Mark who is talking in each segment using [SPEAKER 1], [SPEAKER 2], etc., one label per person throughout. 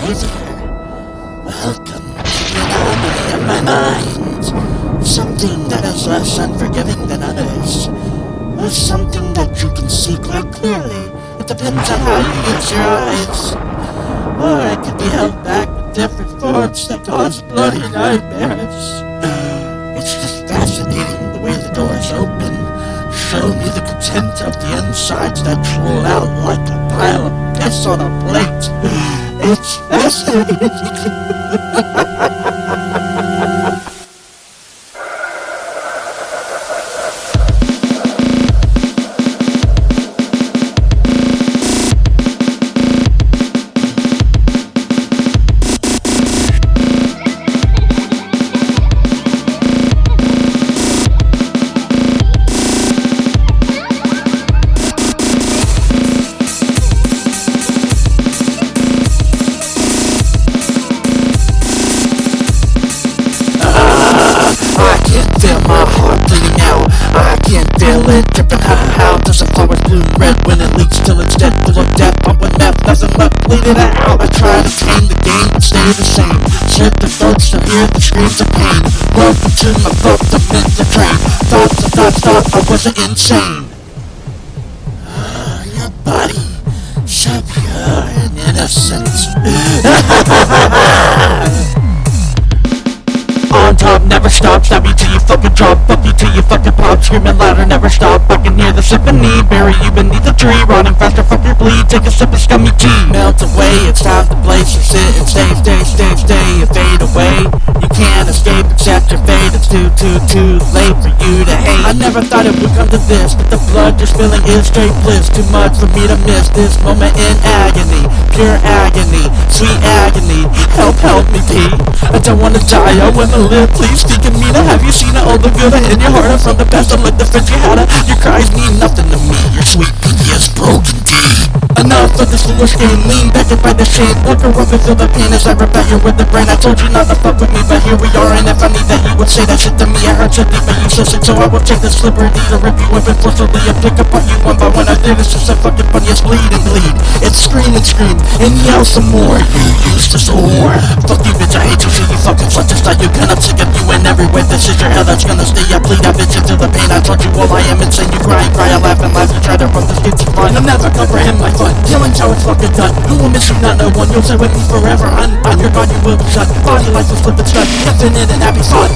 [SPEAKER 1] Hey there. Welcome to the anomaly of my mind. Something that is less unforgiving than others. Or something that you can see quite clearly. It depends on how you use your eyes. Or it could be held back with different forms that cause bloody nightmares. It's just fascinating the way the doors open. Show me the content of the insides that drool out like a pile of piss on a plate. It's fascinating. Feel my heart bleeding out. I can't feel it dripping. How does a flower bloom red when it leaks till it's dead? Full of death, pumping meth, nothing left, bleed it out. I try to tame the game, but stay the same. Slit the throats to hear the screams of pain. Welcome to my boat, the myth, the train. Thoughts, I wasn't insane. Your body, so pure and innocent. On top, never stop, stab you till you fucking drop, fuck you till you fucking pop, screaming louder, never stop, I can hear the symphony, bury you beneath the tree, rotting faster, fuck your bleed, take a sip of scummy tea, melt away, it's time to blaze, you sit and stay, you fade away, you can't escape, accept your fate, it's too late for you to hate. I never thought it would come to this, but the blood you're spilling is straight bliss, too much for me to miss this moment in agony, pure agony, sweet agony, help me pee, I don't wanna die, I wanna live, please speak in me. Have you seen all the good in your heart? I'm from the past, I'm like the friends you had. Your cries mean nothing to me. Your sweet pity is broken deep. Enough of this foolish game, lean back and find the shame. Look around and feel the pain as I rip at you with the brain. I told you not to fuck with me, but here we are. And if I need that, you would say that shit to me. I hurt you deep and you listen, so I will take this liberty to rip you up and forcibly and pick up on you one by one. I did it's just so fucking funny, it's bleed and bleed. It's scream and yell some more. You useless whore. Fuck you bitch, I hate you till you fucking fuck this like you can. I'm sick of you in every way. This is your hell that's gonna stay. I bleed, I bitch into the pain. I told you all I am insane. You cry, I laugh and laugh and try to run this game's fun. I'll never comprehend my fun. Killing's how it's fucking done. Who will miss you? Not no one. You'll stay with me forever. On your body will be shut. Body life will slip and shut. Infinite and happy fun.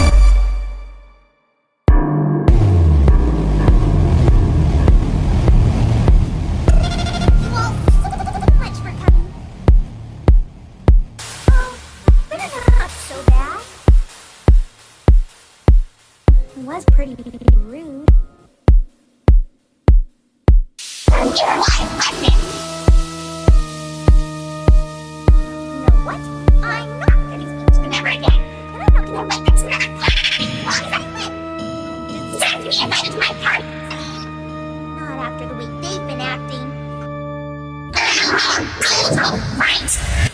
[SPEAKER 2] It was pretty rude. You know what? I'm not gonna speak to them ever again. And I'm not gonna let them see that my part. Not after the way they've been acting.